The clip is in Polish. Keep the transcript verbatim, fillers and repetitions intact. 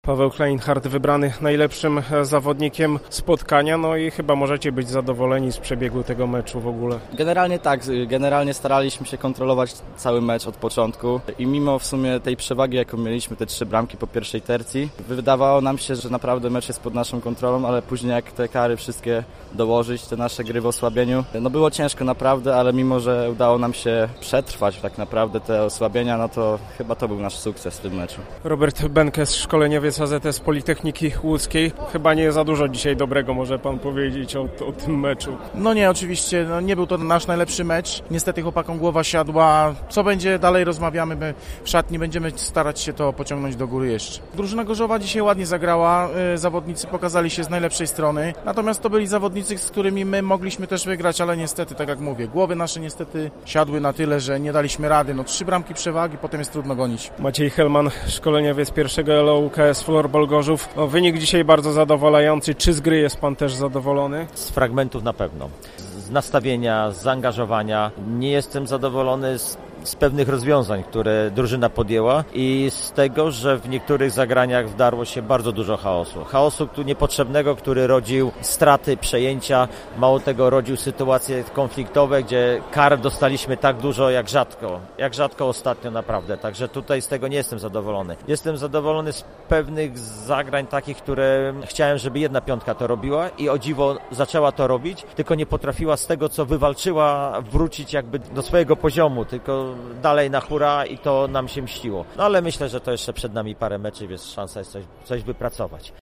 Paweł Kleinhardt wybrany najlepszym zawodnikiem spotkania, no i chyba możecie być zadowoleni z przebiegu tego meczu w ogóle. Generalnie tak, generalnie staraliśmy się kontrolować cały mecz od początku i mimo w sumie tej przewagi, jaką mieliśmy, te trzy bramki po pierwszej tercji, wydawało nam się, że naprawdę mecz jest pod naszą kontrolą, ale później jak te kary wszystkie dołożyć, te nasze gry w osłabieniu, no było ciężko naprawdę, ale mimo, że udało nam się przetrwać tak naprawdę te osłabienia, no to chyba to był nasz sukces w tym meczu. Robert Benkes, szkoleniowiec A Z S Politechniki Łódzkiej. Chyba nie za dużo dzisiaj dobrego może pan powiedzieć o, o tym meczu. No nie, oczywiście, no nie był to nasz najlepszy mecz. Niestety chłopakom głowa siadła. Co będzie dalej, rozmawiamy my w szatni, będziemy starać się to pociągnąć do góry jeszcze. Drużyna Gorzowa dzisiaj ładnie zagrała, zawodnicy pokazali się z najlepszej strony, natomiast to byli zawodnicy, z którymi my mogliśmy też wygrać, ale niestety, tak jak mówię, głowy nasze niestety siadły na tyle, że nie daliśmy rady. No trzy bramki przewagi, potem jest trudno gonić. Maciej Helman, szkoleniowiec pierwszego L O U K S Floorball Gorzów. No, wynik dzisiaj bardzo zadowalający. Czy z gry jest pan też zadowolony? Z fragmentów na pewno. Z nastawienia, z zaangażowania. Nie jestem zadowolony z z pewnych rozwiązań, które drużyna podjęła i z tego, że w niektórych zagraniach wdarło się bardzo dużo chaosu. Chaosu tu niepotrzebnego, który rodził straty, przejęcia, mało tego rodził sytuacje konfliktowe, gdzie kar dostaliśmy tak dużo jak rzadko, jak rzadko ostatnio naprawdę, także tutaj z tego nie jestem zadowolony. Jestem zadowolony z pewnych zagrań takich, które chciałem, żeby jedna piątka to robiła i o dziwo zaczęła to robić, tylko nie potrafiła z tego, co wywalczyła, wrócić jakby do swojego poziomu, tylko dalej na hura i to nam się mściło. No ale myślę, że to jeszcze przed nami parę meczów, jest szansa coś, coś wypracować.